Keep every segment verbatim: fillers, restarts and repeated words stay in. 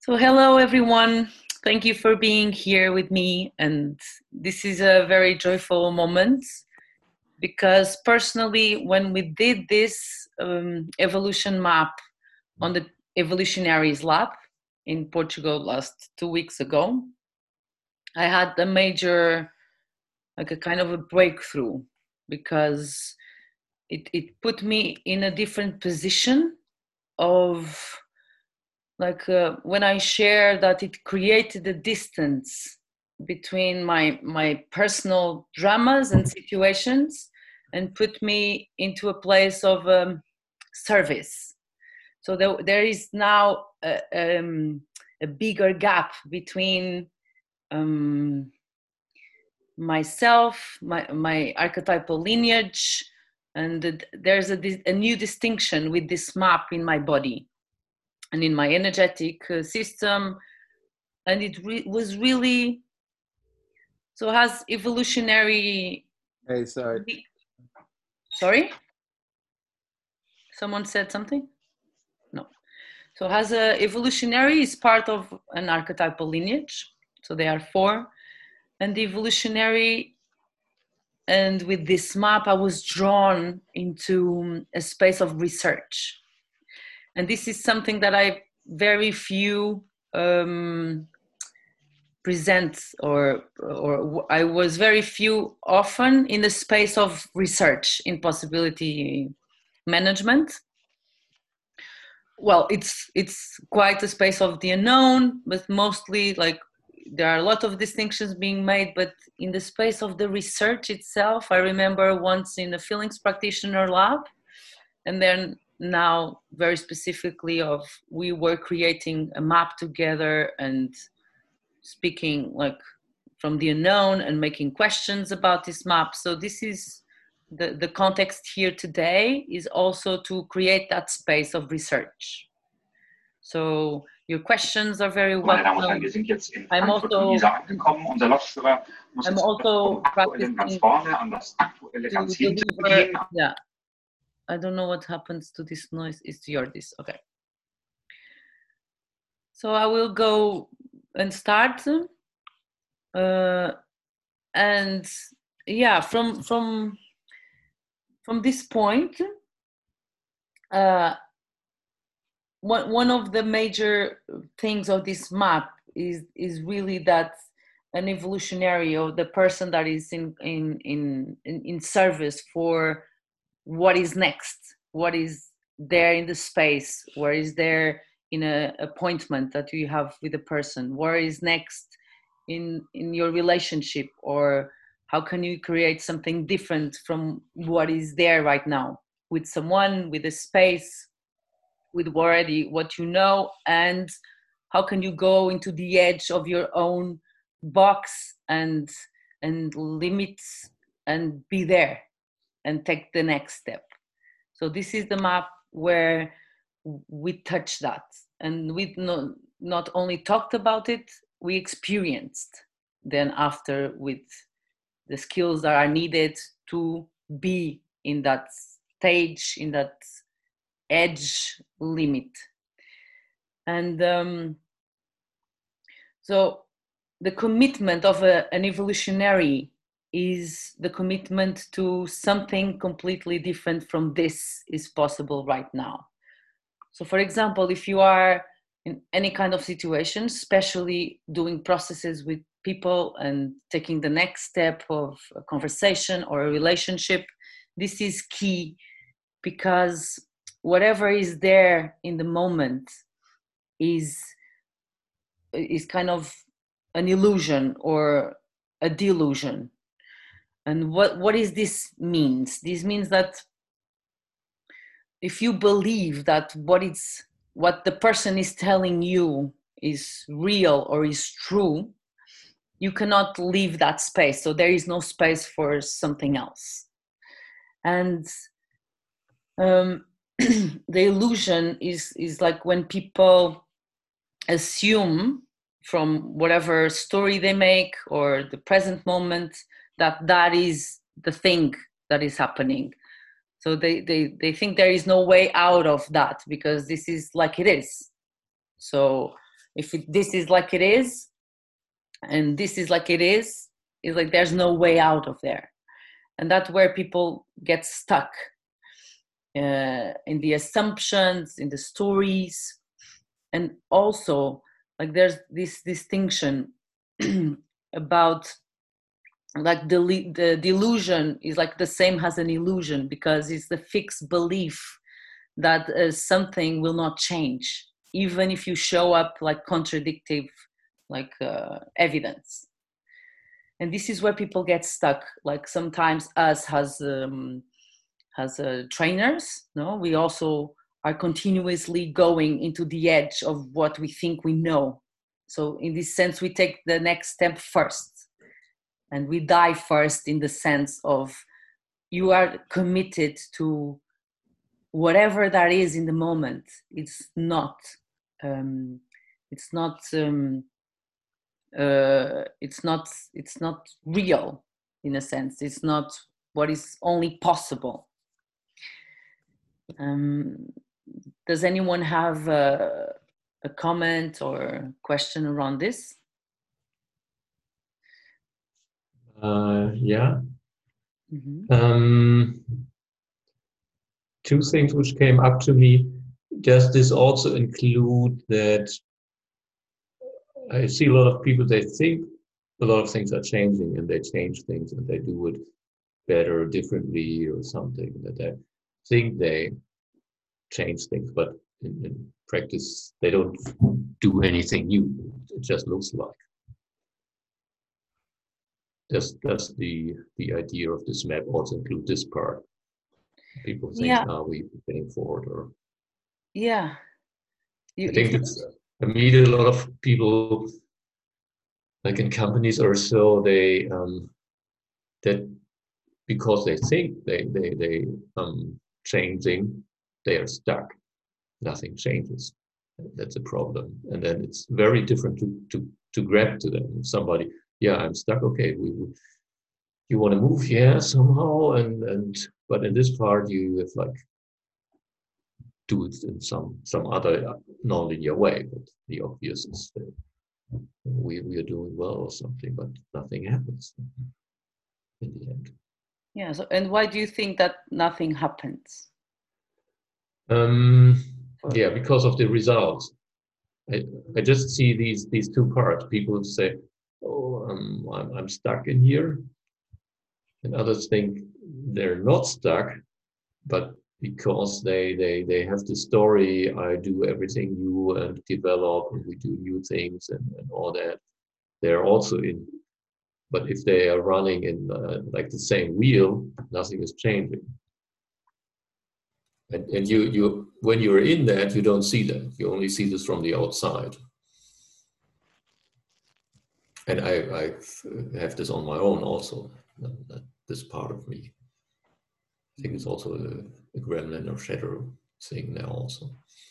So, hello everyone. Thank you for being here with me. And this is a very joyful moment because, personally, when we did this um, evolution map on the Evolutionaries Lab in Portugal last two weeks ago, I had a major, like a kind of a breakthrough because it, it put me in a different position of like uh, when I share that it created a distance between my my personal dramas and situations and put me into a place of um, service. So there, there is now a, um, a bigger gap between um, myself, my, my archetypal lineage, and the, there's a, a new distinction with this map in my body and in my energetic uh, system. And it re- was really, so has evolutionary. Hey, sorry. Sorry? Someone said something? No. So has a evolutionary is part of an archetypal lineage. So there are four. And the evolutionary, and with this map, I was drawn into a space of research. And this is something that I very few um, present or or I was very few often in the space of research in possibility management. Well, it's it's quite a space of the unknown, but mostly like there are a lot of distinctions being made, but in the space of the research itself, I remember once in the feelings practitioner lab, and then now very specifically of we were creating a map together and speaking like from the unknown and making questions about this map. So this is the, the context here today is also to create that space of research. So your questions are very Meine Damen und Herren, welcome. wir sind jetzt in I'm Frankfurt am also, Isar angekommen. Unser Lokführer muss I'm jetzt also vom Aktuellen ganz practicing vorne an das Aktuelle to ganz hinten deliver, gehen. yeah. I don't know what happens to this noise. It's your this, okay. So I will go and start. Uh, and yeah, from from from this point, uh, one one of the major things of this map is is really that an evolutionary or the person that is in in in in service for what is next, what is there in the space, where is there in a appointment that you have with a person, where is next in in your relationship, or how can you create something different from what is there right now with someone, with a space, with already what you know, and how can you go into the edge of your own box and and limits and be there and take the next step. So this is the map where we touch that, and we not, not only talked about it, we experienced then after with the skills that are needed to be in that stage, in that edge limit. And um, so the commitment of a, an evolutionary is the commitment to something completely different from this is possible right now. So for example, if you are in any kind of situation, especially doing processes with people and taking the next step of a conversation or a relationship, this is key, because whatever is there in the moment is is kind of an illusion or a delusion. And what what is this means? This means that if you believe that what it's what the person is telling you is real or is true, you cannot leave that space. So there is no space for something else. And um, the illusion is is like when people assume from whatever story they make or the present moment that that is the thing that is happening. So they, they, they think there is no way out of that because this is like it is. So if it, this is like it is, and this is like it is, it's like there's no way out of there. And that's where people get stuck uh, in the assumptions, in the stories. And also, like, there's this distinction about, like, the, the delusion is like the same as an illusion, because it's the fixed belief that uh, something will not change, even if you show up like contradictive, like uh, evidence. And this is where people get stuck. Like sometimes us as um, as uh, trainers, no, we also are continuously going into the edge of what we think we know. So in this sense, we take the next step first, and we die first, in the sense of you are committed to whatever that is in the moment. It's not um, it's not um, uh, it's not it's not real, in a sense. It's not what is only possible. Um, does anyone have a, a comment or question around this? Uh, yeah. Mm-hmm. Um, two things which came up to me. Does this also include that I see a lot of people, they think a lot of things are changing and they change things and they do it better, differently or something, that they think they change things, but in, in practice they don't do anything new. It just looks like. Does, does the, the idea of this map also include this part? People think, Yeah. are we getting forward? Or Yeah. You, I think you, it's, I meet a lot of people, like in companies or so, they, um, that because they think they, they, they, um, changing, they are stuck. Nothing changes. That's a problem. And then it's very different to, to, to grab to them. Somebody, yeah, I'm stuck. Okay, we, we you want to move, yeah, somehow, and and but in this part you have like do it in some some other non-linear way. But the obvious is that we we are doing well or something, but nothing happens in the end. yeah. So, and why do you think that nothing happens? Um, yeah, because of the results. I, I just see these these two parts. People say, "Oh, um, I'm I'm stuck in here," and others think they're not stuck, but because they they they have the story, I do everything new and develop, and we do new things and, and all that. They're also in. But if they are running in uh, like the same wheel, nothing is changing. And, and you, you, when you're in that, you don't see that. You only see this from the outside. And I, I have this on my own also, that this part of me. I think it's also a, a gremlin or shadow thing now also.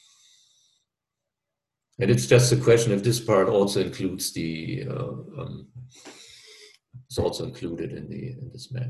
And it's just a question if this part also includes the, uh, um, it's also included in the in this map.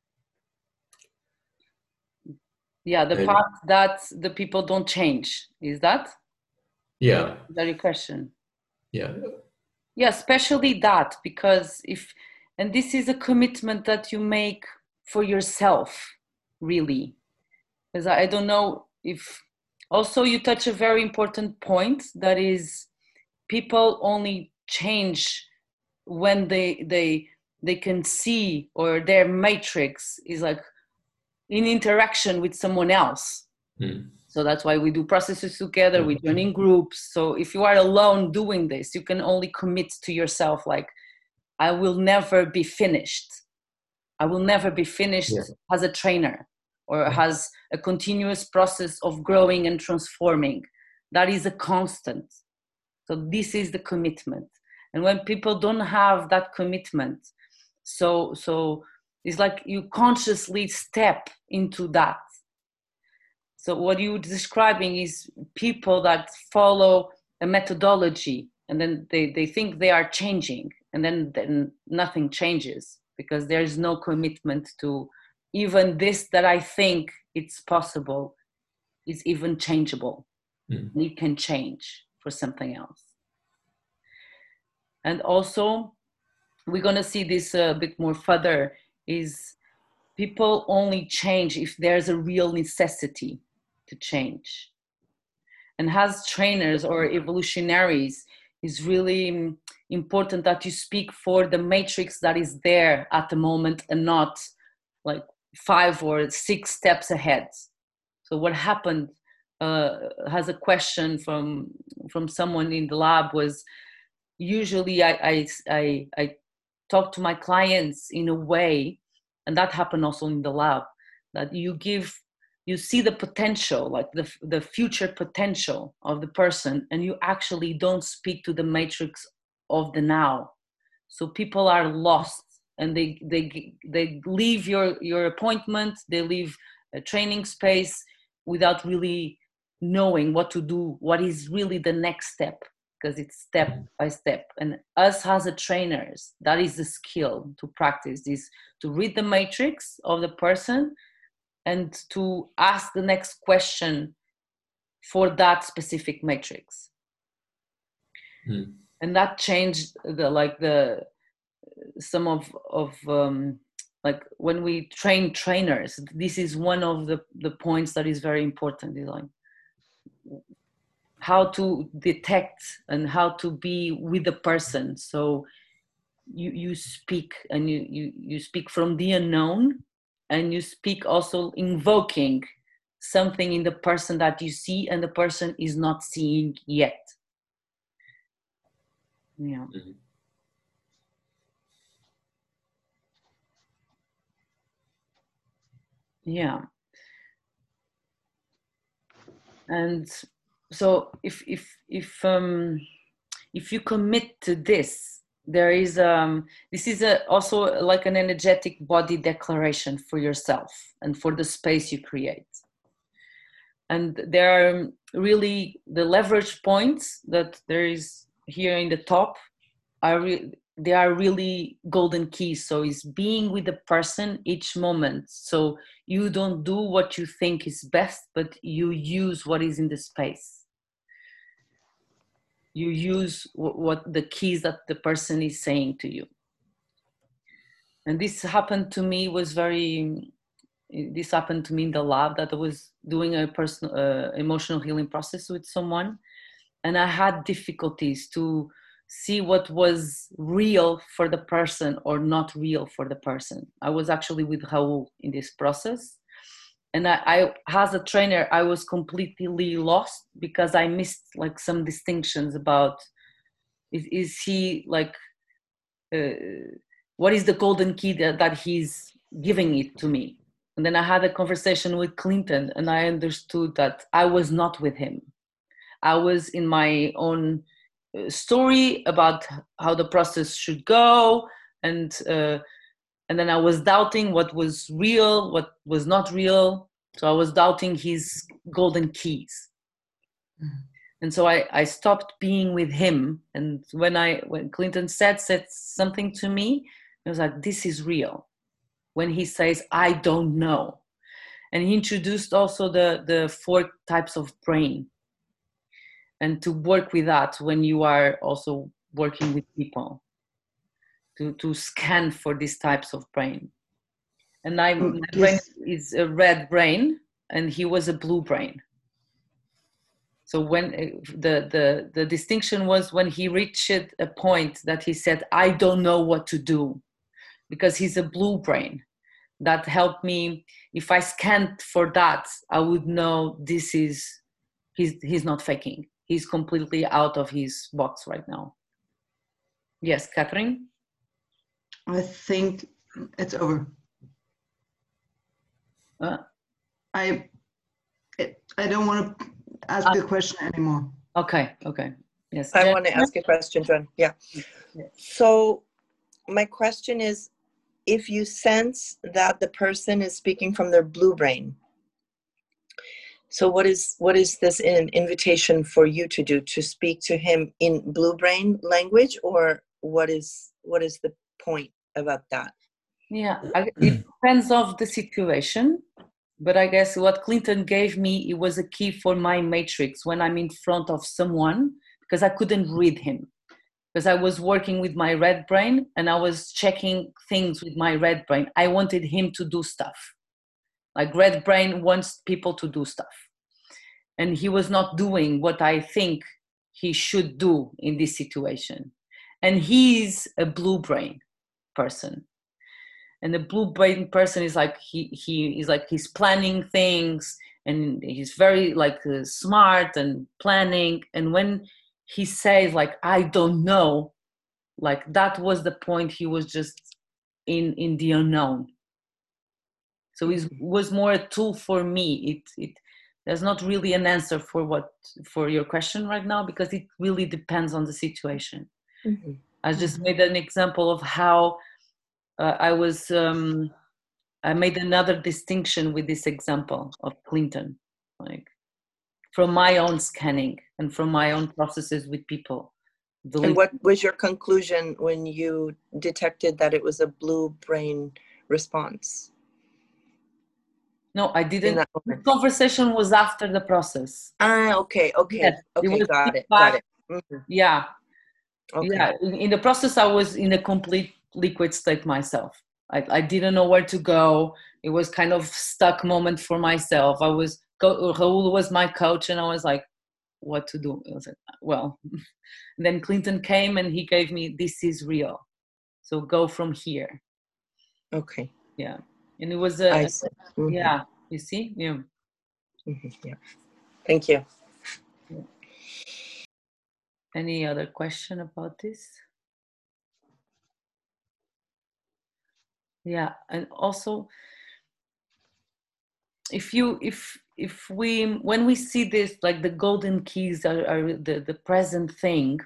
Yeah, the and, part that the people don't change, is that? Yeah. Is that your question? Yeah. Yeah, especially that, because if, and this is a commitment that you make for yourself, really. Because I don't know if, also you touch a very important point, that is, people only change when they they they can see, or their matrix is like in interaction with someone else. Mm. So that's why we do processes together, we join in groups. So if you are alone doing this, you can only commit to yourself, like, I will never be finished. I will never be finished yeah. as a trainer, or yeah. as a continuous process of growing and transforming. That is a constant. So this is the commitment. And when people don't have that commitment, so so it's like you consciously step into that. So what you're describing is people that follow a methodology, and then they, they think they are changing, and then, then nothing changes, because there is no commitment to even this that I think it's possible is even changeable. Mm. It can change for something else. And also, we're going to see this a bit more further, is people only change if there's a real necessity to change. And as trainers or evolutionaries, it's really important that you speak for the matrix that is there at the moment and not like five or six steps ahead. So what happened, uh, has a question from from someone in the lab, was usually I, I, I, I talk to my clients in a way, and that happened also in the lab, that you give, you see the potential, like the, the future potential of the person, and you actually don't speak to the matrix of the now. So people are lost, and they, they, they leave your, your appointment, they leave a training space without really knowing what to do, what is really the next step, because it's step by step. And us as a trainers, that is the skill to practice this, to read the matrix of the person and to ask the next question for that specific matrix. Mm. And that changed the, like the, some of, of um, like when we train trainers, this is one of the, the points that is very important, is like how to detect and how to be with the person. So you, you speak and you, you, you speak from the unknown, and you speak also invoking something in the person that you see and the person is not seeing yet. Yeah. Mm-hmm. Yeah. And so if if if um if you commit to this, there is um this is a, also like an energetic body declaration for yourself and for the space you create. And there are really the leverage points that there is here in the top are re- they are really golden keys. So it's being with the person each moment. So you don't do what you think is best, but you use what is in the space. You use w- what the keys that the person is saying to you. And this happened to me was very, this happened to me in the lab, that I was doing a personal uh, emotional healing process with someone. And I had difficulties to see what was real for the person or not real for the person. I was actually with Raul in this process. And I, I, as a trainer, I was completely lost because I missed like some distinctions about, is, is he like, uh, what is the golden key that, that he's giving it to me? And then I had a conversation with Clinton, and I understood that I was not with him. I was in my own story about how the process should go, and uh, and then I was doubting what was real, what was not real. So I was doubting his golden keys. Mm-hmm. And so I, I stopped being with him. And when I when Clinton said said something to me, I was like, this is real. When he says, I don't know. And he introduced also the, the four types of brain. And to work with that when you are also working with people, to, to scan for these types of brain. And I, my yes. brain is a red brain, and he was a blue brain. So when the, the, the distinction was when he reached a point that he said, I don't know what to do, because he's a blue brain. That helped me. If I scanned for that, I would know this is, he's, he's not faking. He's completely out of his box right now. Yes, Catherine? I think it's over. Uh, I it, I don't want to ask uh, the question anymore. Okay, okay. Yes. I Jen? want to ask a question, John. Yeah. Yeah. So my question is, if you sense that the person is speaking from their blue brain, so what is what is this an invitation for you to do, to speak to him in blue brain language, or what is what is the point about that? Yeah, I, it depends of the situation, but I guess what Clinton gave me, it was a key for my matrix when I'm in front of someone, because I couldn't read him. because I was working with my red brain and I was checking things with my red brain. I wanted him to do stuff. Like red brain wants people to do stuff. And he was not doing what I think he should do in this situation. And he's a blue brain person. And the blue brain person is like, he, he is like, he's planning things and he's very like uh, smart and planning. And when he says like, I don't know, like that was the point he was just in, in the unknown. So it was more a tool for me. It, it, there's not really an answer for what, for your question right now, because it really depends on the situation. Mm-hmm. I just mm-hmm. made an example of how uh, I was, um, I made another distinction with this example of Clinton, like from my own scanning and from my own processes with people. The and what was your conclusion when you detected that it was a blue brain response? No, I didn't. The conversation was after the process. Ah, okay, okay, yes, okay, it got it, got it. Mm-hmm. Yeah, okay. yeah. In, in the process, I was in a complete liquid state myself. I, I didn't know where to go. It was kind of stuck moment for myself. I was, Raul was my coach, and I was like, what to do? I was like, well, and then Clinton came and he gave me, this is real. So go from here. Okay. Yeah. And it was a, mm-hmm. yeah, you see? Yeah. Mm-hmm. Yeah. Thank you. Yeah. Any other question about this? Yeah. And also, if you, if, if we, when we see this, like the golden keys are, are the, the present thing,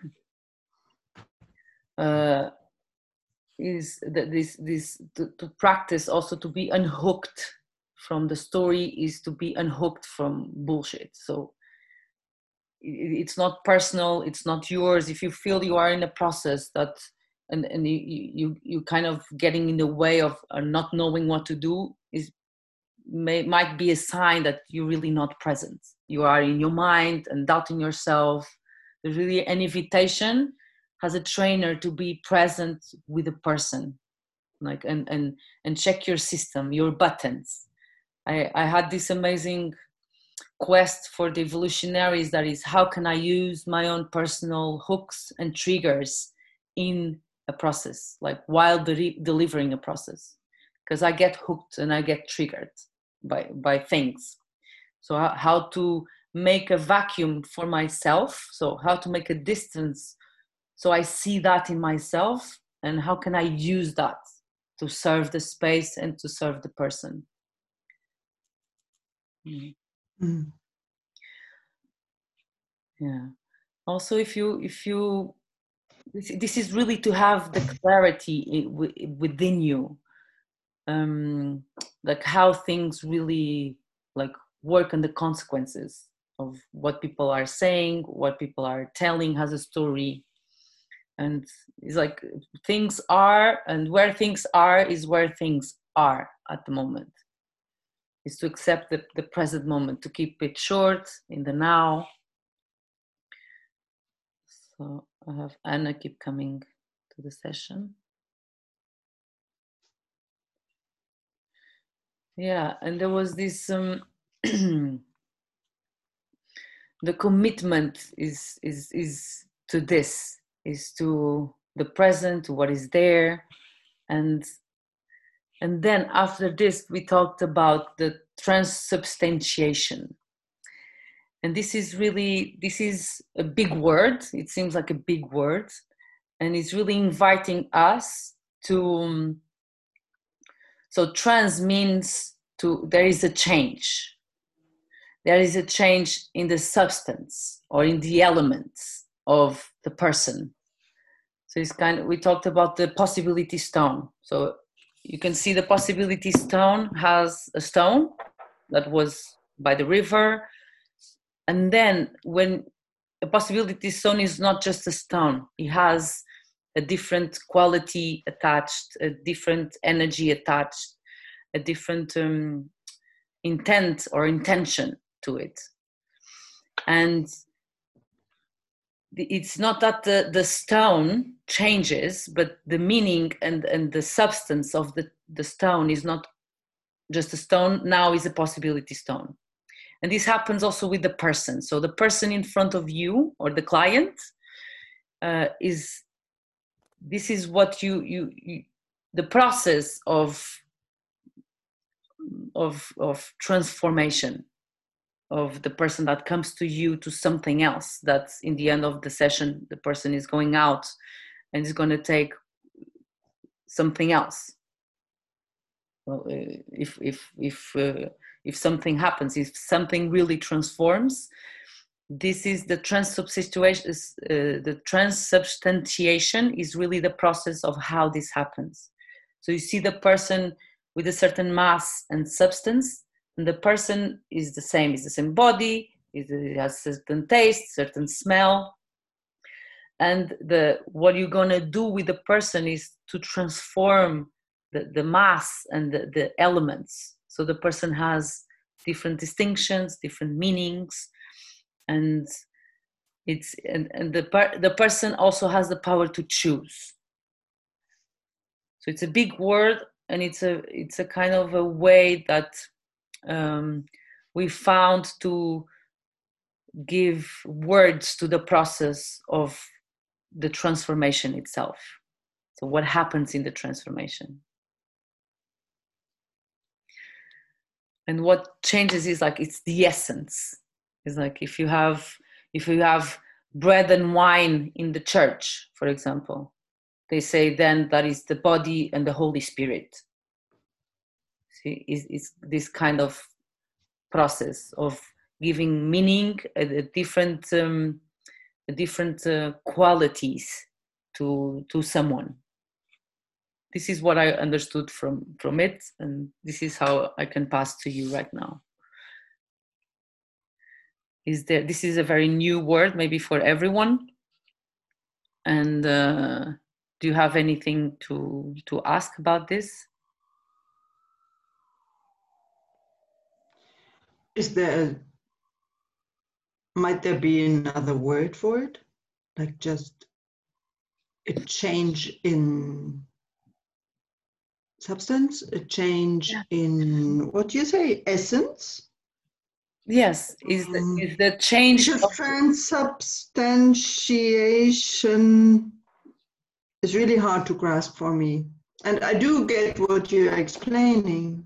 uh, is that this, this, to, to practice also to be unhooked from the story is to be unhooked from bullshit. So it's not personal, it's not yours. If you feel you are in a process that, and, and you, you, you kind of getting in the way of uh, not knowing what to do, is may, might be a sign that you're really not present. You are in your mind and doubting yourself. There's really an invitation as a trainer to be present with a person, like, and, and, and check your system, your buttons. I, I had this amazing quest for the evolutionaries, that is, how can I use my own personal hooks and triggers in a process, like while de- delivering a process, because I get hooked and I get triggered by, by things. So how, how to make a vacuum for myself, so how to make a distance so I see that in myself, and how can I use that to serve the space and to serve the person. Mm. Mm. Yeah. Also, if you, if you, this, this is really to have the clarity within you, um, like how things really like work and the consequences of what people are saying, what people are telling as a story. And it's like things are, and where things are is where things are at the moment. Is to accept the, the present moment, to keep it short in the now. So I have Anna keep coming to the session. Yeah, and there was this, um, the commitment is, is, is to this, is to the present, to what is there. And, and then after this, we talked about the transubstantiation. And this is really, this is a big word. It seems like a big word. And it's really inviting us to, um, so trans means to, there is a change. There is a change in the substance or in the elements of the person. So it's kind of, we talked about the possibility stone. So you can see the possibility stone has a stone that was by the river. And then when a possibility stone is not just a stone, it has a different quality attached, a different energy attached, a different um, intent or intention to it. And it's not that the, the stone changes, but the meaning and, and the substance of the, the stone is not just a stone, now is a possibility stone. And this happens also with the person. So the person in front of you or the client uh, is, this is what you, you, you the process of, of, of transformation of the person that comes to you to something else. That's in the end of the session, the person is going out and is going to take something else. Well, uh, if if if uh, if something happens, if something really transforms, this is the transubstantiation. Uh, the transubstantiation is really the process of how this happens. So you see the person with a certain mass and substance, and the person is the same. Is the same body. It has certain taste, certain smell, and the what you're gonna do with the person is to transform The, the mass and the, the elements. So the person has different distinctions, different meanings, and it's and, and the per, the person also has the power to choose. So it's a big word, and it's a it's a kind of a way that um, we found to give words to the process of the transformation itself. So what happens in the transformation? And what changes is like, it's the essence. It's like if you have, if you have bread and wine in the church, for example, they say then that is the body and the Holy Spirit. See, it's, it's this kind of process of giving meaning, a, a different, um, a different uh, qualities to to someone. This is what I understood from, from it, and this is how I can pass to you right now. Is there, this is a very new word, maybe for everyone. And uh, do you have anything to, to ask about this? Is there, might there be another word for it? Like just a change in substance, a change Yeah. in, what do you say, essence? Yes, is the, Um, is the change Because of, transubstantiation is really hard to grasp for me. And I do get what you're explaining.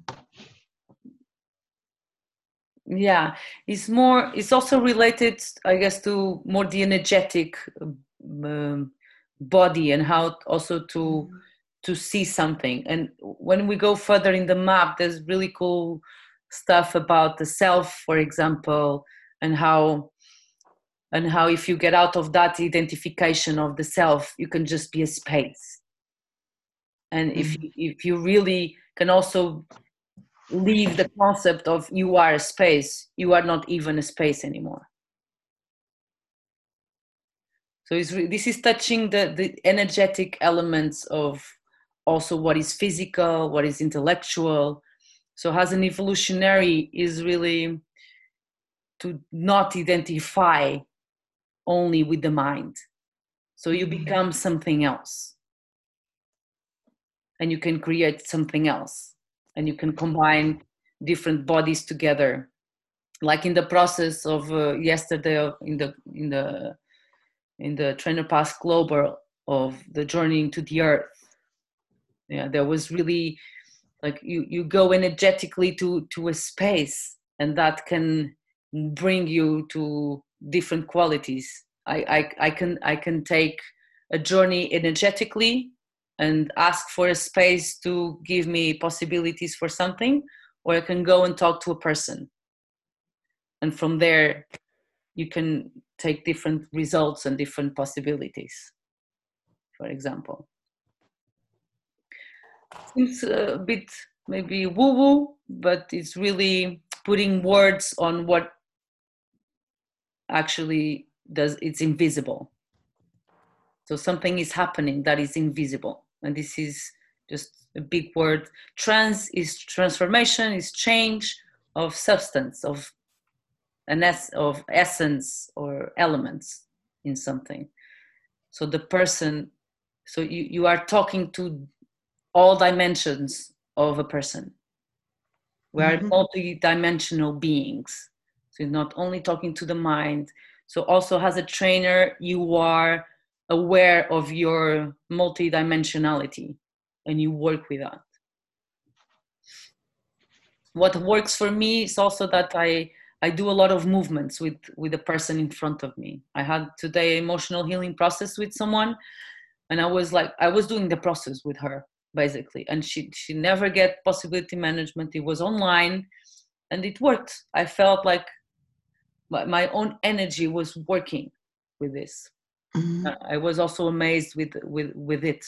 yeah, it's more, it's also related, I guess, to more the energetic um, body and how also to to see something. And when we go further in the map, there's really cool stuff about the self, for example, and how and how if you get out of that identification of the self, you can just be a space. And if Mm. you, if you really can also leave the concept of you are a space, you are not even a space anymore. So it's re- this is touching the, the energetic elements of also what is physical, what is intellectual. So as an evolutionary is really to not identify only with the mind. So you become something else. And you can create something else. And you can combine different bodies together. Like in the process of uh, yesterday in the in the in the Trainer Pass Global of the journeying to the earth. Yeah, there was really like you, you go energetically to, to a space, and that can bring you to different qualities. I, I, I can I can take a journey energetically and ask for a space to give me possibilities for something, or I can go and talk to a person. And from there, you can take different results and different possibilities, for example. Seems a bit maybe woo-woo, but it's really putting words on what actually does, it's invisible. So something is happening that is invisible. And this is just a big word. Trans is transformation, is change of substance, of an es- of essence or elements. in something. So the person, so you, you are talking to all dimensions of a person. We are Mhm. multi-dimensional beings. So you're not only talking to the mind. So also as a trainer, you are aware of your multi-dimensionality and you work with that. What works for me is also that I, I do a lot of movements with, with the person in front of me. I had today emotional healing process with someone, and I was like, I was doing the process with her basically. And she, she never get possibility management. It was online and it worked. I felt like my, my own energy was working with this. Mhm. I was also amazed with, with, with it.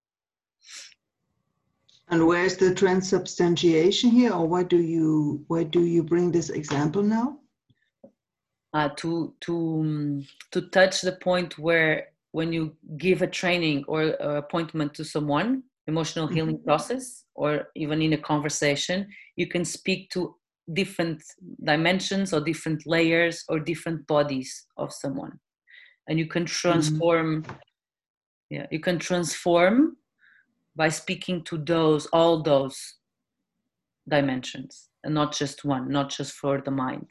And where's the transubstantiation here, or why do you why do you bring this example now? Uh, to to um, to touch the point where when you give a training or a appointment to someone, emotional healing Mhm. process, or even in a conversation, you can speak to different dimensions or different layers or different bodies of someone, and you can transform. Yeah, you can transform by speaking to those all those dimensions, and not just one, not just for the mind.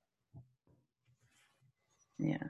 Yeah.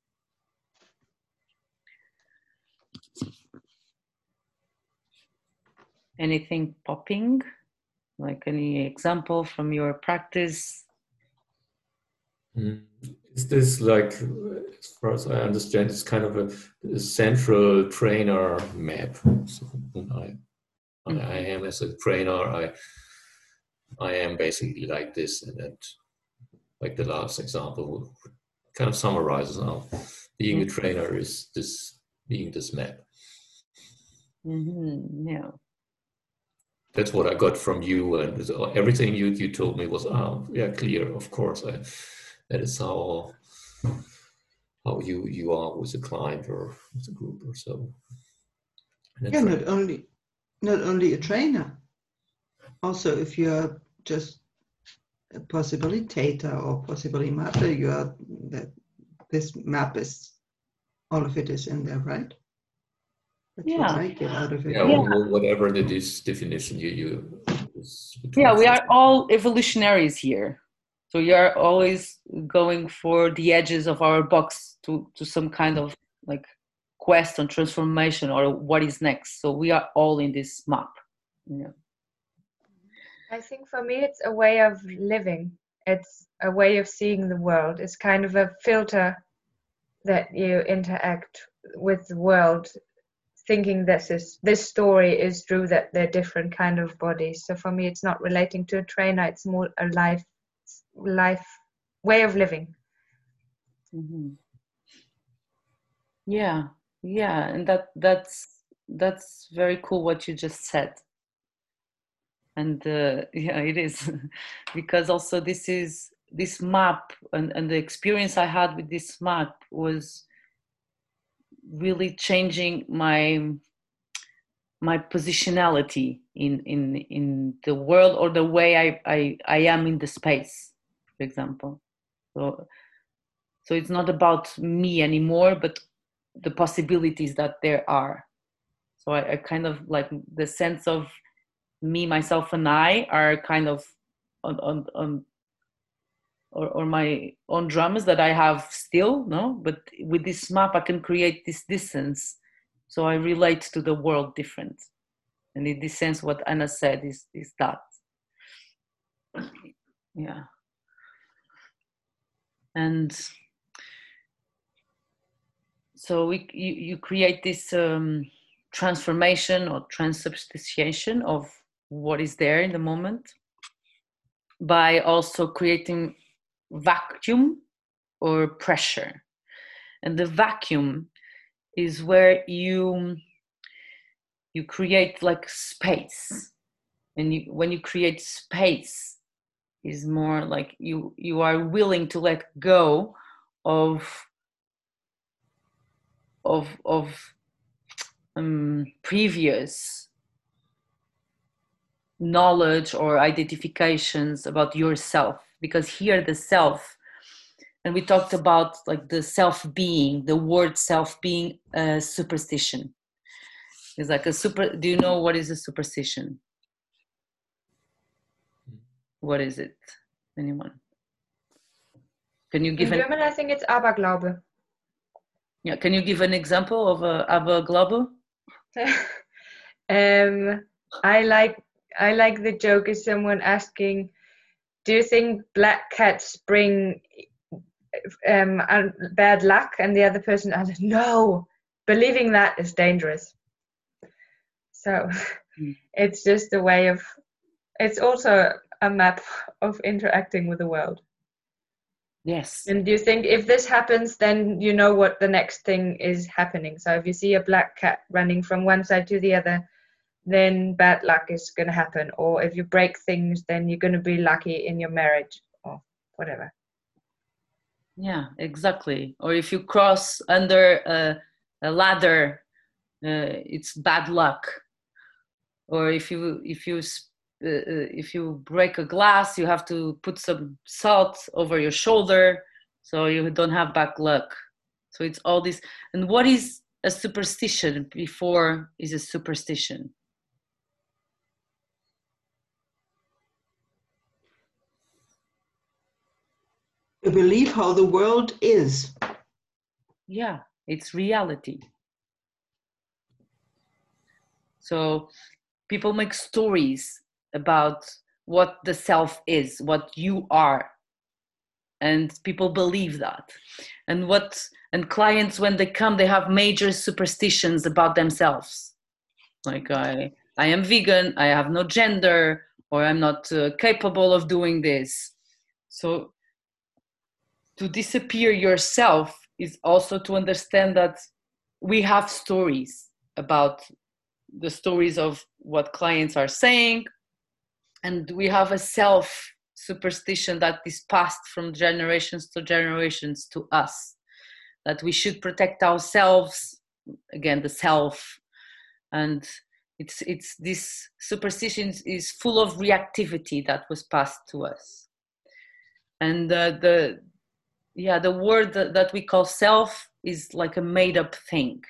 Anything popping? Like any example from your practice? Mm. Is this like, as far as I understand, it's kind of a, a central trainer map? So when I, I, I am as a trainer, I, I am basically like this, and that, like the last example, kind of summarizes now. Being a trainer is this, being this map. Mm-hmm. Yeah. That's what I got from you, and everything you, you told me was, oh, yeah, clear. Of course, I, that is how how you you are with a client or with a group or so. And Yeah, that's not only not only a trainer, also if you're just a possibilitator or possibility you are that this map is all of it is in there, right? That's what Yeah. I get out of it. yeah, Yeah. wh- whatever the this definition you you is Yeah, we between- are all evolutionaries here. So you're always going for the edges of our box to, to some kind of like quest on transformation or what is next. So we are all in this map. Yeah. I think for me, it's a way of living. It's a way of seeing the world. It's kind of a filter that you interact with the world, thinking this is this story is true, that they're different kind of bodies. So for me, it's not relating to a trainer. It's more a life, life way of living. Mm-hmm. Yeah, yeah, and that that's that's very cool what you just said. And uh, yeah, it is because also this is this map and, and the experience I had with this map was really changing my my positionality in in in the world or the way I I, I am in the space, for example. So so it's not about me anymore, but the possibilities that there are. So I, I kind of like the sense of me, myself, and I are kind of on on, on or, or my own dramas that I have still, no? But with this map, I can create this distance, so I relate to the world different. And in this sense, what Anna said is is that, yeah. And so we you, you create this um, transformation or transubstantiation of what is there in the moment by also creating vacuum or pressure. And the vacuum is where you you create like space, and you, when you create space is more like you you are willing to let go of of of um, previous knowledge or identifications about yourself, because here the self and we talked about like the self-being, the word self-being, uh, superstition. It's like a super, do you know what is a superstition? What is it? Anyone? Can you give In an, German, I think it's Aberglaube. yeah, can you give an example of a Aberglaube? um, I like I like the joke is someone asking, do you think black cats bring um, bad luck? And the other person answers, no, believing that is dangerous. So Mm. it's just a way of, it's also a map of interacting with the world. Yes. And do you think if this happens, then you know what the next thing is happening? So if you see a black cat running from one side to the other, then bad luck is going to happen. Or if you break things, then you're going to be lucky in your marriage or whatever. Yeah, exactly. Or if you cross under a, a ladder, uh, it's bad luck. Or if you if you uh, if you break a glass, you have to put some salt over your shoulder so you don't have bad luck. So it's all this. And what is a superstition before is a superstition? You believe how the world is. Yeah, it's reality. So people make stories about what the self is, what you are, and people believe that. And what and clients, when they come, they have major superstitions about themselves, like I I am vegan, I have no gender, or I'm not uh, capable of doing this. So to disappear yourself is also to understand that we have stories about the stories of what clients are saying, and we have a self superstition that is passed from generations to generations to us, that we should protect ourselves, again the self. And it's it's this superstition is full of reactivity that was passed to us. And uh, the yeah the word that, that we call self is like a made up thing.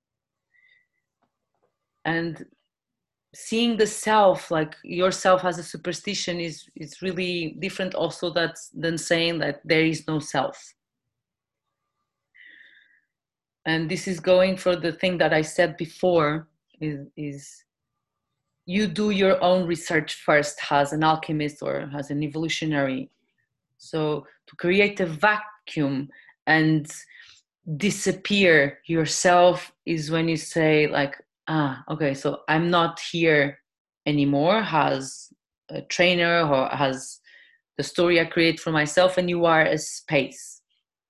And seeing the self, like yourself as a superstition, is is really different also that than saying that there is no self. And this is going for the thing that I said before, is, is you do your own research first as an alchemist or as an evolutionary. So to create a vacuum and disappear yourself is when you say like, ah, okay, so I'm not here anymore as a trainer or as the story I create for myself, and you are a space.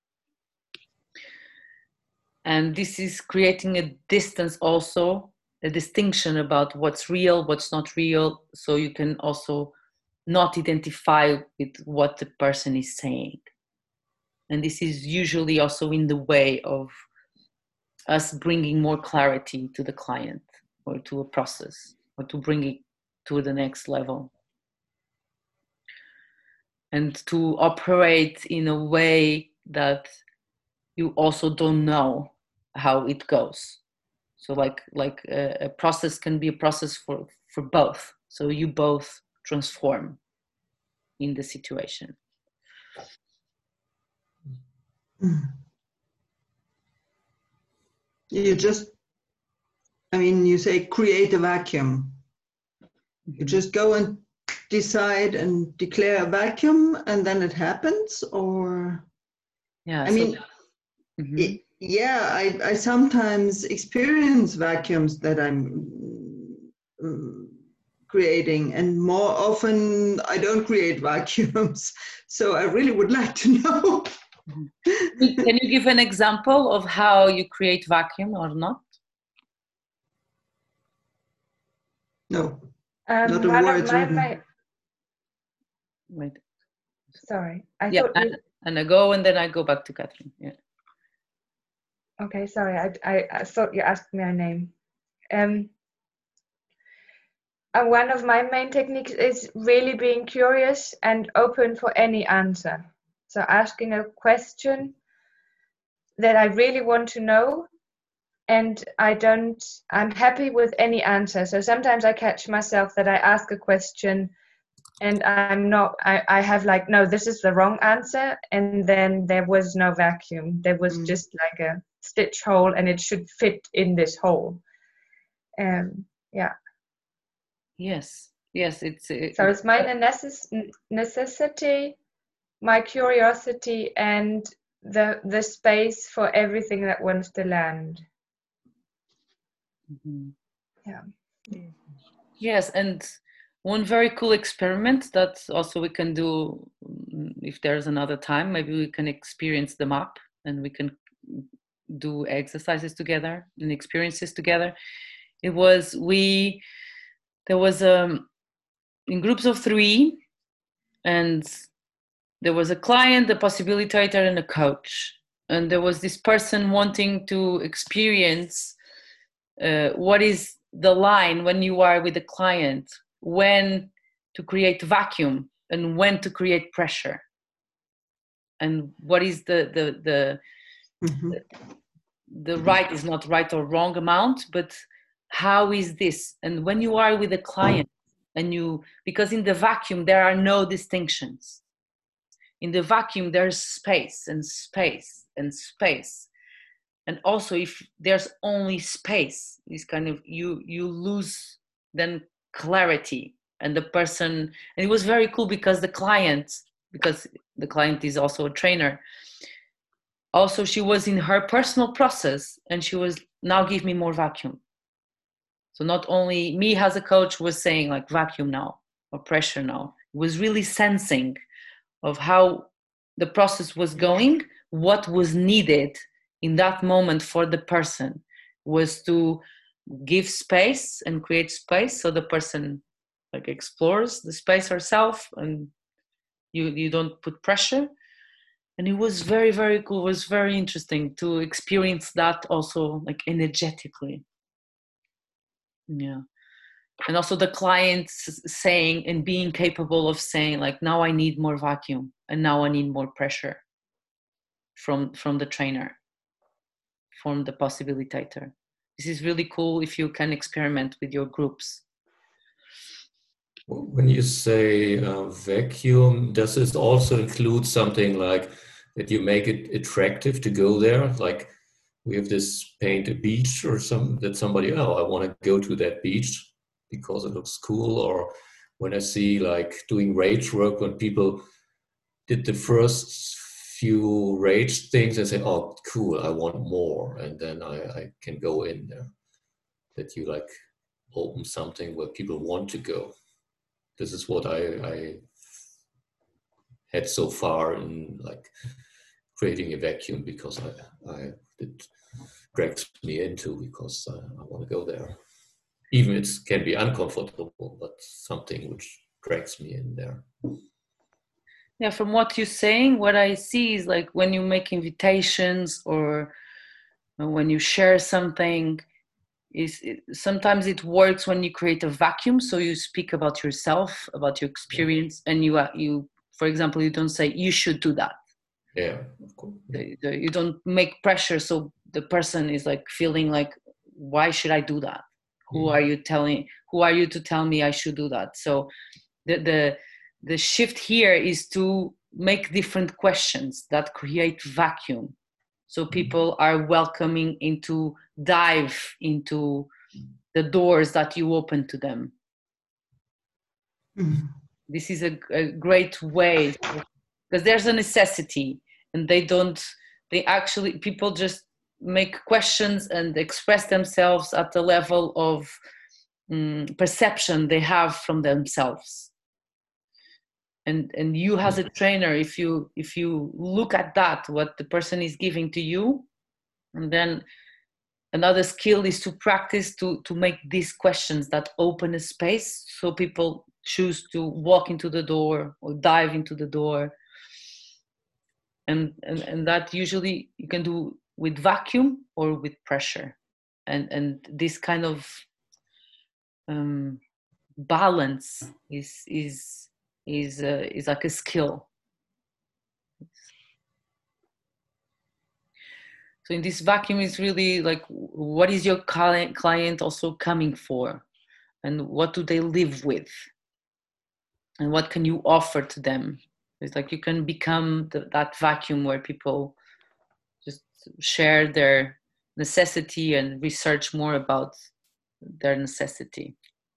And this is creating a distance also, a distinction about what's real, what's not real, so you can also not identify with what the person is saying. And this is usually also in the way of us bringing more clarity to the client or to a process or to bring it to the next level. And to operate in a way that you also don't know how it goes. So like like a, a process can be a process for, for both. So you both transform in the situation. You just, I mean, you say create a vacuum. You just go and decide and declare a vacuum and then it happens, or? Yeah. I so, mean, mm-hmm. it, yeah, I, I sometimes experience vacuums that I'm um, creating, and more often I don't create vacuums. So I really would like to know. Can you give an example of how you create vacuum or not? No, Um, not a one word of my, written. my Wait. sorry, I Yeah, thought we, and, and I go and then I go back to Catherine. Yeah. okay, sorry, I, I, I thought you asked me a name. Um, and one of my main techniques is really being curious and open for any answer. So asking a question that I really want to know, and I don't, I'm happy with any answer. So sometimes I catch myself that I ask a question and I'm not, I, I have like, no, this is the wrong answer. And then there was no vacuum. There was Mm. just like a stitch hole and it should fit in this hole. Um, yeah. Yes, yes, it's it, So it's my necess- necessity, my curiosity, and the the space for everything that wants to land. Mhm. Yeah. Yes, and one very cool experiment that also we can do, mm, if there's another time, maybe we can experience the map and we can do exercises together and experiences together. It was we there was um in groups of three, and there was a client, a possibilitator, and a coach. And there was this person wanting to experience uh, what is the line when you are with the client, when to create vacuum and when to create pressure, and what is the the the Mhm. the right is not right or wrong amount, but how is this? And when you are with a client, and you, because in the vacuum there are no distinctions. In the vacuum there's space and space and space. And also if there's only space, this kind of, you you lose then clarity. And the person, and it was very cool because the client, because the client is also a trainer, also she was in her personal process, and she was, now give me more vacuum. So not only me as a coach was saying like vacuum now or pressure now, it was really sensing of how the process was going. What was needed in that moment for the person was to give space and create space, so the person like explores the space herself, and you you don't put pressure. And it was very, very cool. It was very interesting to experience that also, like energetically. Yeah. And also the clients saying and being capable of saying like, now I need more vacuum and now I need more pressure from from the trainer, from the possibilitator. This is really cool if you can experiment with your groups. When you say uh, vacuum, does this also include something like that you make it attractive to go there? Like we have this paint a beach or some that somebody, oh, I want to go to that beach because it looks cool. Or when I see like doing rage work, when people did the first few rage things and say, oh, cool, I want more. And then I, I can go in there. That you like open something where people want to go. This is what I, I had so far in like creating a vacuum, because I, I it drags me into, because uh, I want to go there. Even it can be uncomfortable, but something which drags me in there. Yeah, from what you're saying, what I see is like when you make invitations or when you share something, is it, sometimes it works when you create a vacuum. So you speak about yourself, about your experience, and you uh, you, for example, you don't say you should do that. Yeah, of course. Yeah. You don't make pressure, so the person is like feeling like, why should I do that? Who Mm. are you telling? Who are you to tell me I should do that? So the the the shift here is to make different questions that create vacuum. So people are welcoming into, dive into the doors that you open to them. Mm. This is a, a great way, because there's a necessity, and they don't, they actually, people just make questions and express themselves at the level of um, perception they have from themselves. And and you as a trainer, if you if you look at that, what the person is giving to you, and then another skill is to practice to to make these questions that open a space, so people choose to walk into the door or dive into the door. And and, and that usually you can do with vacuum or with pressure. And and this kind of um, balance is is is uh, is like a skill. So in this vacuum is really like, what is your client client also coming for, and what do they live with, and what can you offer to them? It's like you can become the, that vacuum where people just share their necessity and research more about their necessity.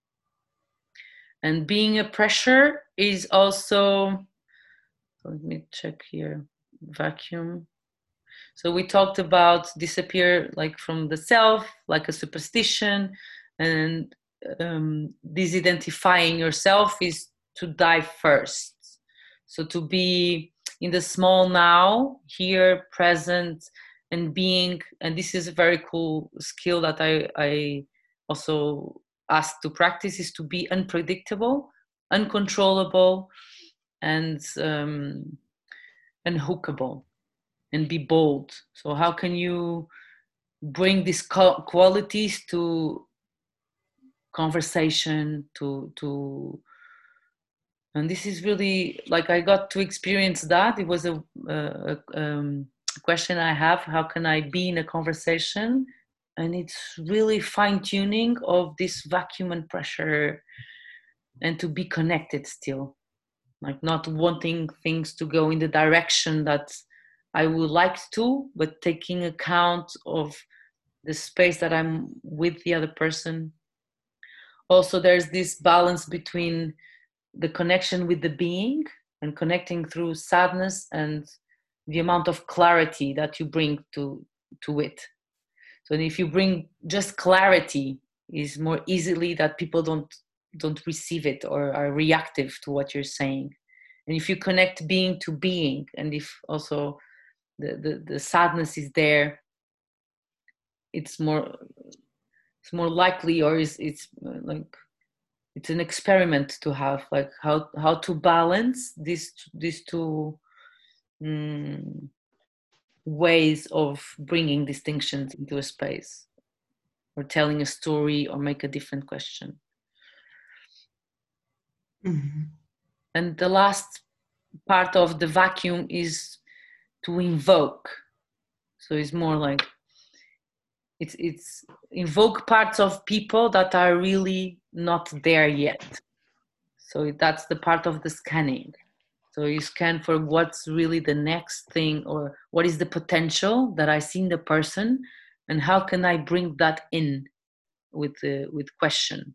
And being a pressure is also, let me check here, vacuum. So we talked about disappear like from the self, like a superstition, and um, disidentifying yourself is to die first. So to be in the small now, here, present, and being, and this is a very cool skill that I, I also asked to practice, is to be unpredictable, uncontrollable, and um, unhookable, and be bold. So how can you bring these qualities to conversation, to to and this is really like I got to experience that. It was a, a, a um, question I have: how can I be in a conversation? And it's really fine-tuning of this vacuum and pressure, and to be connected still, like not wanting things to go in the direction that I would like to, but taking account of the space that I'm with the other person. Also, there's this balance between the connection with the being and connecting through sadness and the amount of clarity that you bring to, to it. So if you bring just clarity, is more easily that people don't don't receive it or are reactive to what you're saying. And if you connect being to being, and if also the, the, the sadness is there, it's more it's more likely, or is it's like it's an experiment to have, like how how to balance these these two um, ways of bringing distinctions into a space, or telling a story, or make a different question. Mm-hmm. And the last part of the vacuum is to invoke. So it's more like it's it's invoke parts of people that are really not there yet. So that's the part of the scanning. So you scan for what's really the next thing, or what is the potential that I see in the person, and how can I bring that in with the with question.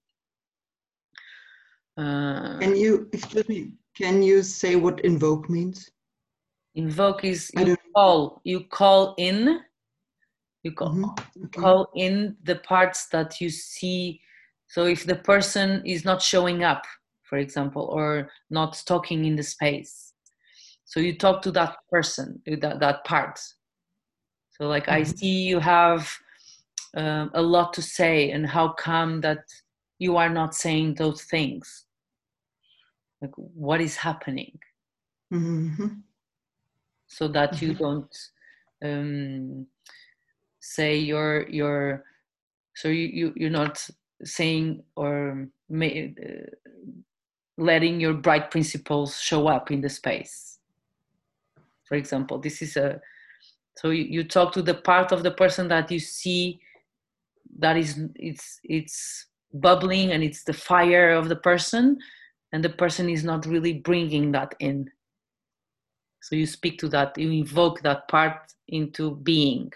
Uh, Can you, excuse me, can you say what invoke means? Invoke is I you don't- call, you call in, you call, Mhm, okay. call in the parts that you see. So if the person is not showing up, for example, or not talking in the space, so you talk to that person, that, that part. So like, I Mhm. see you have um, a lot to say, and how come that you are not saying those things? Like, what is happening? Mhm. So that you Mhm. don't um, say you're you're so you, you you're not saying or may, uh, letting your bright principles show up in the space. For example, this is a so you, you talk to the part of the person that you see that is it's it's bubbling, and it's the fire of the person, and the person is not really bringing that in. So you speak to that, you invoke that part into being.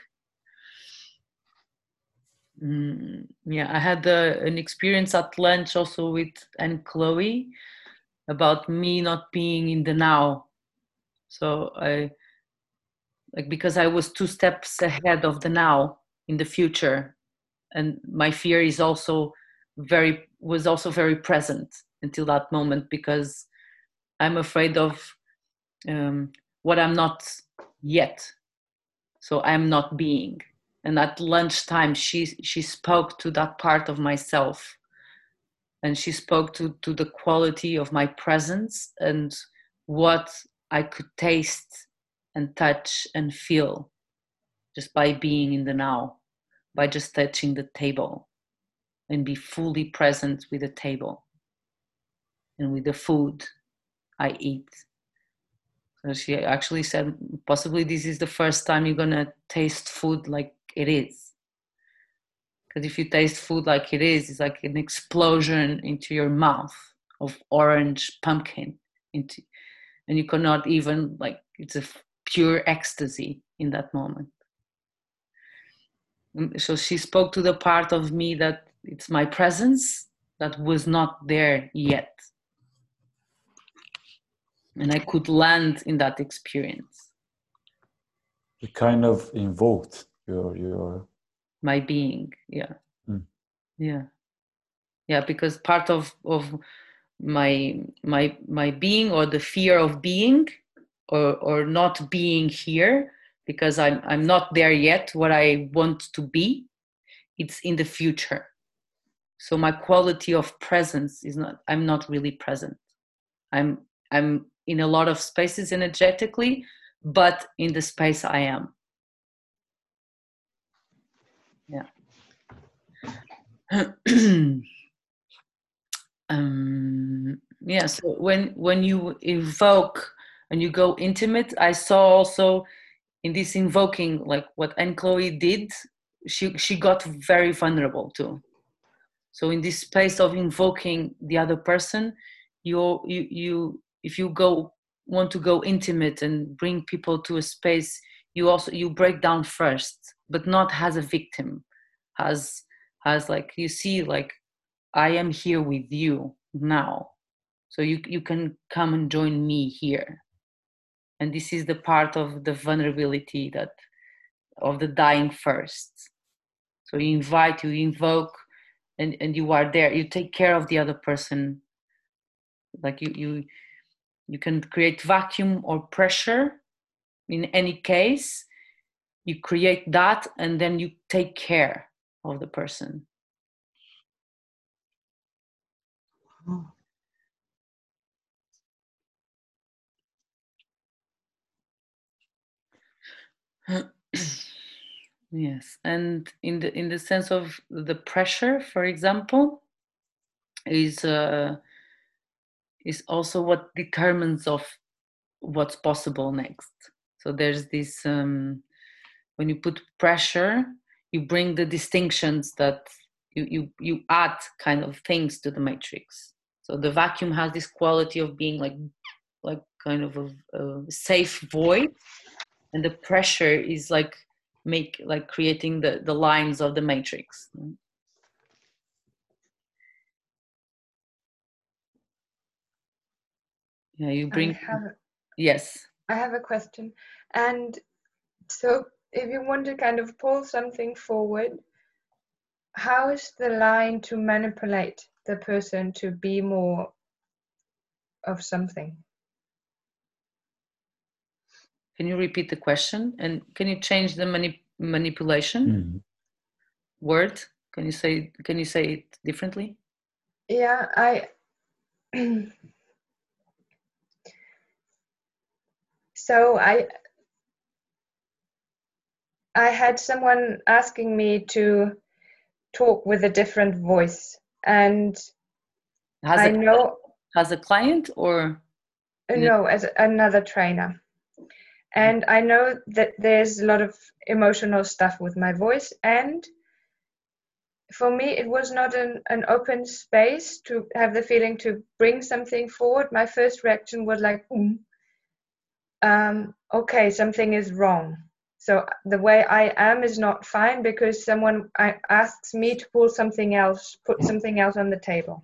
Mm, yeah, I had uh, an experience at lunch also with Anne Chloe about me not being in the now. So I, like, because I was two steps ahead of the now in the future, and my fear is also very was also very present until that moment, because I'm afraid of um, what I'm not yet. So I'm not being. And at lunchtime, she she spoke to that part of myself, and she spoke to to the quality of my presence and what I could taste and touch and feel just by being in the now, by just touching the table, and be fully present with the table and with the food I eat. So she actually said, possibly this is the first time you're gonna taste food like it is. Because if you taste food like it is, it's like an explosion into your mouth of orange pumpkin, into, and you cannot even, like, it's a pure ecstasy in that moment. So she spoke to the part of me that it's my presence that was not there yet. And I could land in that experience. It kind of invoked your your My being, yeah. Mm. Yeah. Yeah, because part of, of my my my being, or the fear of being, or or not being here, because I'm I'm not there yet what I want to be, it's in the future. So my quality of presence is not, I'm not really present. I'm I'm in a lot of spaces energetically, but in the space I am. Yeah. um, yeah. So when when you evoke and you go intimate, I saw also in this invoking, like what Anne Chloe did, she she got very vulnerable too. So in this space of invoking the other person, you you you if you go want to go intimate and bring people to a space, you also you break down first, but not as a victim, as as like you see, like, I am here with you now, so you you can come and join me here. And this is the part of the vulnerability, that of the dying first. So you invite, you invoke, and, and you are there. You take care of the other person. Like you you you can create vacuum or pressure. In any case, you create that, and then you take care of the person. Oh. Yes, and in the in the sense of the pressure, for example, is uh, is also what determines of what's possible next. So there's this um, when you put pressure, you bring the distinctions, that you you you add kind of things to the matrix. So the vacuum has this quality of being like like kind of a, a safe void, and the pressure is like make like creating the the lines of the matrix. Yeah, you bring. I have, Yes. I have a question. And so if you want to kind of pull something forward, how is the line to manipulate the person to be more of something? Can you repeat the question? And can you change the mani- manipulation mm-hmm. word? Can you say can you say it differently? Yeah, I so I I had someone asking me to talk with a different voice, and Has I a, know has a client or no, as another trainer. And I know that there's a lot of emotional stuff with my voice, and for me it was not an, an open space to have the feeling to bring something forward. My first reaction was like, mm, um, okay, something is wrong. So the way I am is not fine because someone asks me to pull something else, put something else on the table.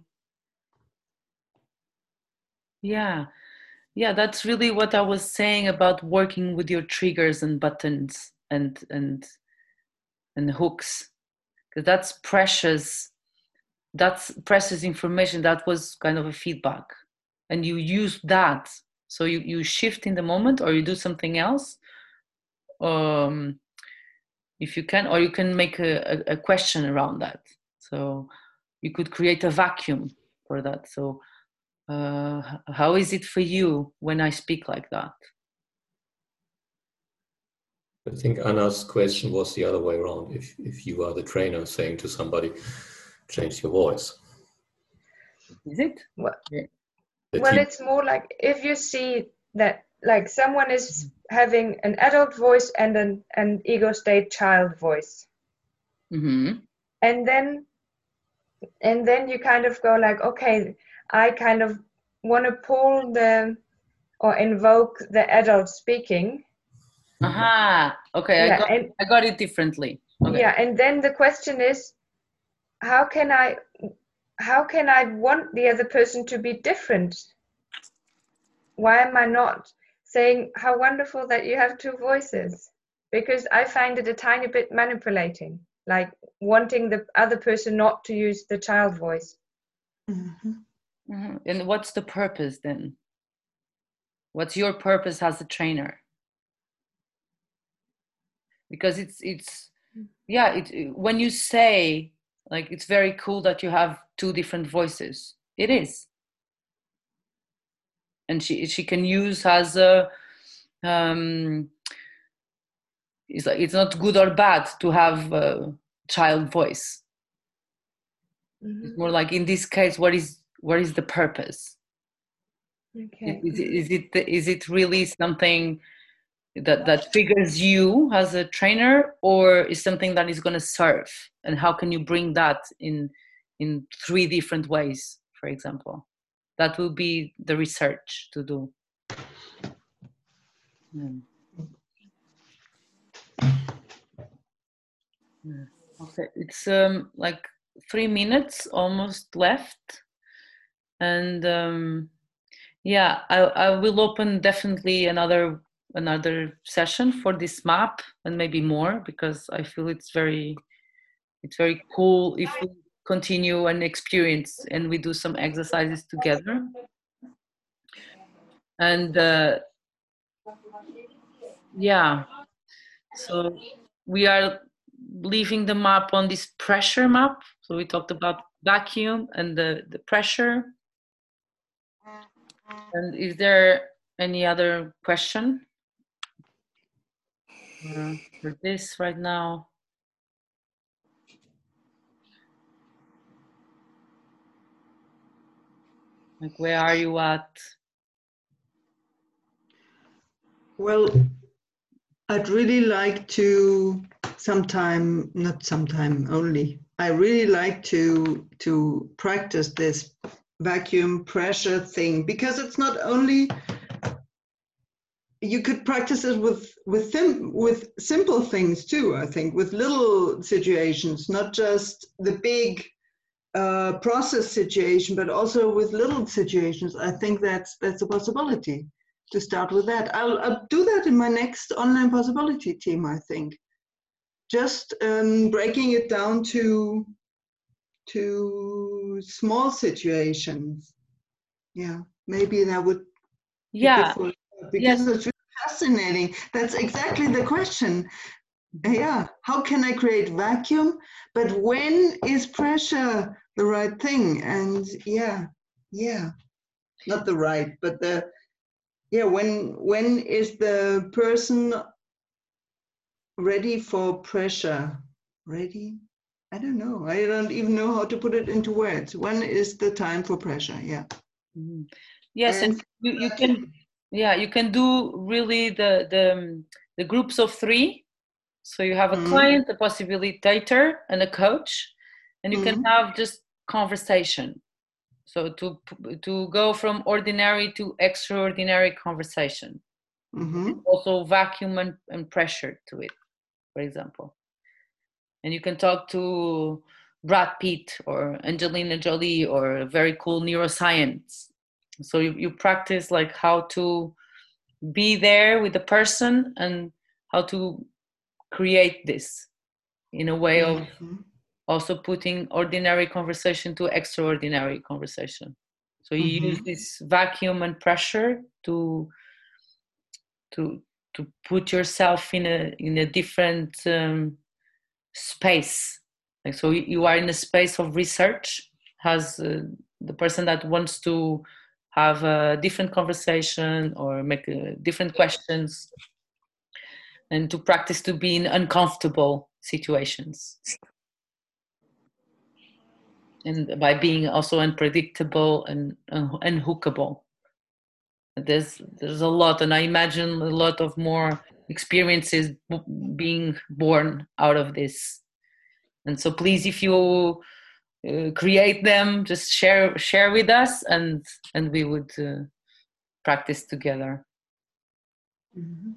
Yeah. Yeah, that's really what I was saying about working with your triggers and buttons and and and hooks. Because that's precious. That's precious information. That was kind of a feedback. And you use that. So you, you shift in the moment, or you do something else. Um if you can, or you can make a, a, a question around that. So you could create a vacuum for that. So uh, how is it for you when I speak like that? I think Anna's question was the other way around. If if you are the trainer saying to somebody, change your voice. Is it? Well, That well you, it's more like if you see that like someone is having an adult voice and an, an ego state child voice. Mm-hmm. And then and then you kind of go like, okay, I kind of want to pull the or invoke the adult speaking. Aha. Okay, Yeah, I got and I got it differently. Okay. yeah, and then the question is, how can I how can I want the other person to be different? Why am I not saying how wonderful that you have two voices? Because I find it a tiny bit manipulating, like wanting the other person not to use the child voice. Mm-hmm. Mhm. And what's the purpose then? What's your purpose as a trainer? Because it's it's yeah, it when you say like it's very cool that you have two different voices. It is. And she she can use as a um it's like it's not good or bad to have a child voice. Mm-hmm. It's more like in this case, what is what is the purpose? Okay. Is, is it is it really something that that triggers you as a trainer, or is something that is going to serve? And how can you bring that in in three different ways, for example? That will be the research to do. Mm. Yeah. Okay, it's um like three minutes almost left, and um yeah, I, I will open definitely another another session for this map and maybe more, because I feel it's very it's very cool if we continue and experience and we do some exercises together. And uh, yeah, so we are leaving the map on this pressure map. So we talked about vacuum and the, the pressure. And is there any other question uh, for this right now? Like, where are you at? Well, I'd really like to sometime, not sometime only, I really like to to practice this vacuum pressure thing, because it's not only, you could practice it with with them with simple things too, I think, with little situations, not just the big uh, process situation, but also with little situations. I think that's that's a possibility to start with that. I'll, I'll do that in my next online possibility team, I think. Just um, breaking it down to to small situations. Yeah, maybe that would be Yeah. good for, because Yes. it's really fascinating. That's exactly the question. Yeah, how can I create vacuum? But when is pressure the right thing? And yeah, yeah, not the right, but the, yeah, when when is the person ready for pressure? Ready? I don't know. I don't even know how to put it into words. When is the time for pressure? Yeah. Mm-hmm. Yes, and, And you, you can, yeah, you can do really the the um, the groups of three. So you have a Mhm. client, a possibilitator, and a coach, and you can Mhm. have just conversation. So to to go from ordinary to extraordinary conversation. Mhm. Also vacuum and, and pressure to it, for example. And you can talk to Brad Pitt or Angelina Jolie or a very cool neuroscience. So you, you practice like how to be there with the person and how to create this in a way of Mhm. also putting ordinary conversation to extraordinary conversation. So you use Mhm. this vacuum and pressure to to to put yourself in a in a different um, space. Like, so you are in a space of research, has uh, the person that wants to have a different conversation or make uh, different questions, and to practice to be in uncomfortable situations, and by being also unpredictable and uh, unhookable. there's there's a lot, and I imagine a lot of more experiences b- being born out of this. And so please, if you uh, create them, just share share with us, and and we would uh, practice together. Mm-hmm.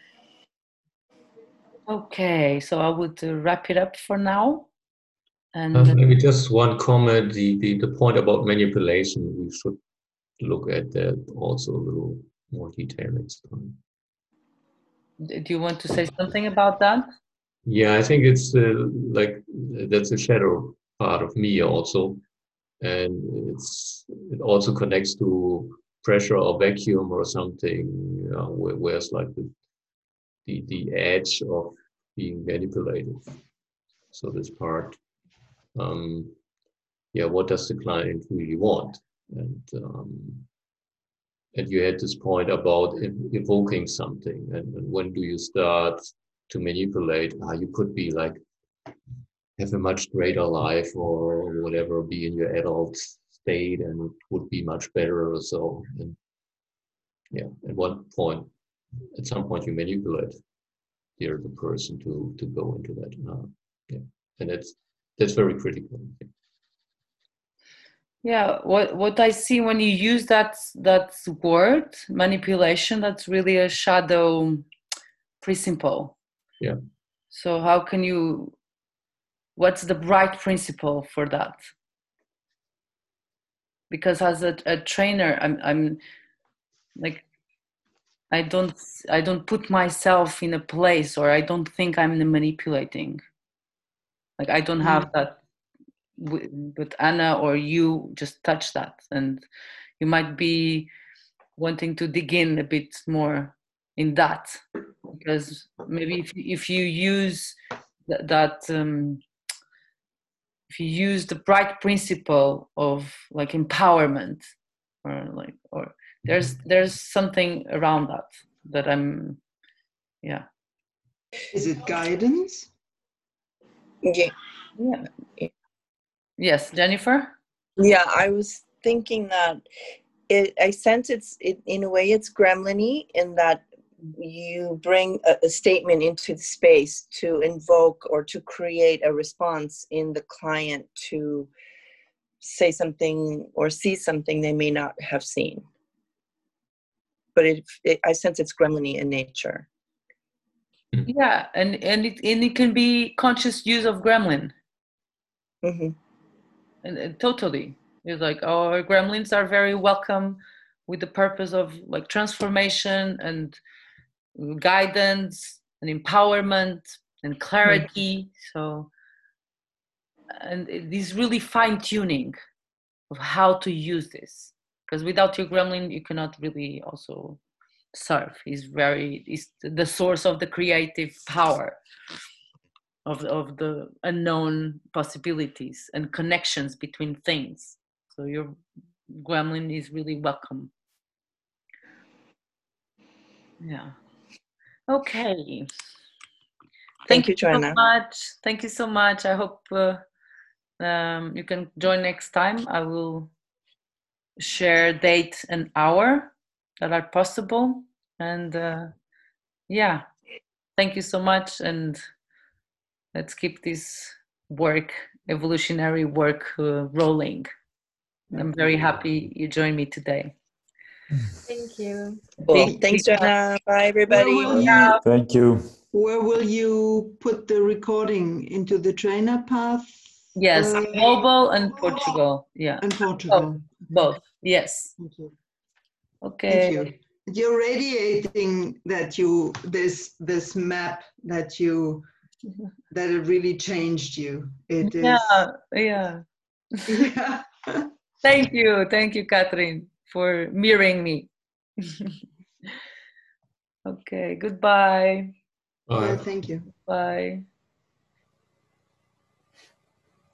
Okay, so I would uh, wrap it up for now. And Uh, maybe just one comment, the, the, the point about manipulation, we should look at that also a little more detail next time. do you want to say something about that? Yeah, I think it's uh, like that's a shadow part of me also, and it's it also connects to pressure or vacuum or something, you know, where, where it's like the, the the edge of being manipulated. So this part, um, yeah, what does the client really want? And um, and you had this point about ev- evoking something, and, and when do you start to manipulate? Ah, you could be like have a much greater life or whatever, be in your adult state, and it would be much better or so. And yeah, at one point, at some point, you manipulate the other person to to go into that. Uh, yeah, and that's that's very critical. Yeah, what what I see when you use that that word manipulation, that's really a shadow principle. Yeah. So how can you? What's the right principle for that? Because as a, a trainer, I'm I'm like I don't I don't put myself in a place, or I don't think I'm manipulating. Like I don't have that. But Anna or you just touch that, and you might be wanting to dig in a bit more in that, because maybe if, if you use th- that um, if you use the bright principle of like empowerment, or like or there's there's something around that that I'm yeah Is it guidance? Yeah. yeah yes, Jennifer. Yeah, I was thinking that it, I sense it's, it, in a way, it's gremlin-y in that you bring a, a statement into the space to invoke or to create a response in the client to say something or see something they may not have seen. But it, it I sense it's gremlin-y in nature. Yeah, and and it and it can be conscious use of gremlin. Mm-hmm. And, and totally, it's like our gremlins are very welcome, with the purpose of like transformation and guidance and empowerment and clarity. Mm-hmm. So, and it is really fine tuning of how to use this, because without your gremlin, you cannot really also serve. Is very is the source of the creative power. Of, of the unknown possibilities and connections between things. So your gremlin is really welcome. Yeah. Okay. Thank, Thank you, you, Joanna. so much. Thank you so much. I hope uh, um, you can join next time. I will share date and hour that are possible. And uh, yeah, thank you so much. And let's keep this work, evolutionary work, uh, rolling. I'm very happy you joined me today. Thank you. Cool. Thanks, Joanna. Bye, everybody. Where will you, Thank you. Where will you put the recording? Into the trainer path? Yes, uh, global and Portugal. Yeah. And Portugal. Both. Both. Yes. Thank you. Okay. Thank you. You're radiating that you this this map that you that it really changed you. It is. Yeah. Yeah. Yeah. Thank you. Thank you, Catherine, for mirroring me. Okay. Goodbye. Bye. Yeah, thank you. Bye.